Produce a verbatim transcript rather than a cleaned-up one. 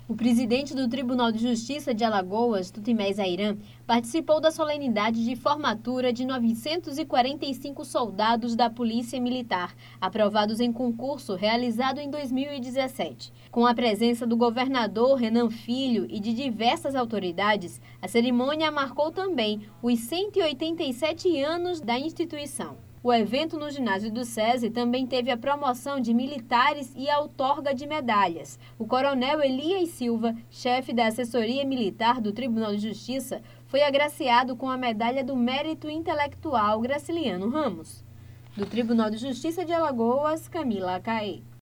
O presidente do Tribunal de Justiça de Alagoas, Tutimés Airan, participou da solenidade de formatura de novecentos e quarenta e cinco soldados da Polícia Militar, aprovados em concurso realizado em dois mil e dezessete. Com a presença do governador Renan Filho e de diversas autoridades, a cerimônia marcou também os cento e oitenta e sete anos da instituição. O evento no ginásio do SESI também teve a promoção de militares e a outorga de medalhas. O coronel Elias Silva, chefe da assessoria militar do Tribunal de Justiça, foi agraciado com a medalha do Mérito Intelectual Graciliano Ramos. Do Tribunal de Justiça de Alagoas, Camila Acaê.